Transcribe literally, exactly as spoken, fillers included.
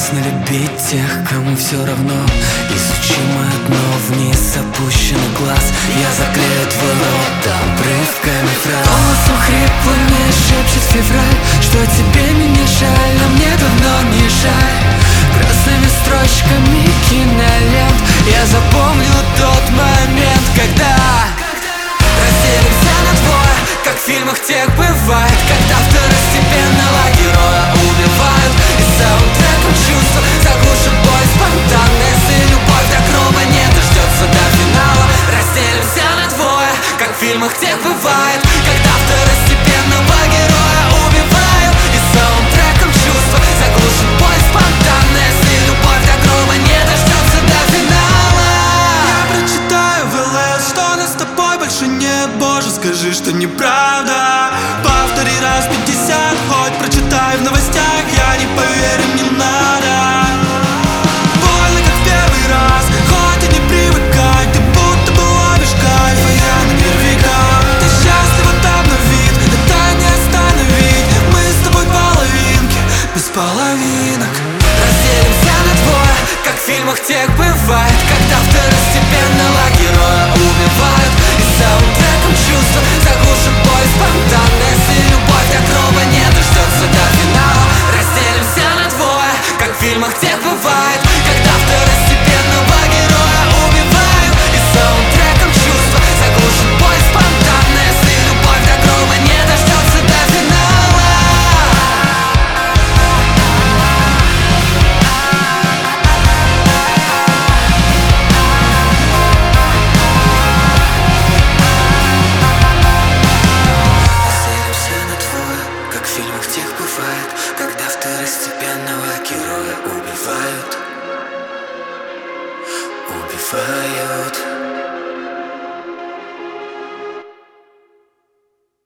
Опасно любить тех, кому все равно. Изучимое дно, вниз опущенный глаз. Я заклею твой рот обрывками фраз. Голосом хриплыми шепчет февраль, что тебе меня жаль, а мне давно не жаль. Красными строчками кинолент я запомню тот момент, когда разделимся на двое, как в фильмах тех бывает, когда второстепенного героя убивают. И саундтреком чувства заглушит бой спонтанно. Если любовь так ровно не дождется до финала, разделимся на двое, как в фильмах тех бывает, когда второстепенного героя убивают. И саундтреком чувства заглушит бой спонтанно. Если любовь так ровно не дождется до финала. Я прочитаю в ЛС, что нас с тобой больше нет. Боже, скажи, что неправда. Повтори раз пятьдесят, хоть прочитай в новостях. Я не поверю, не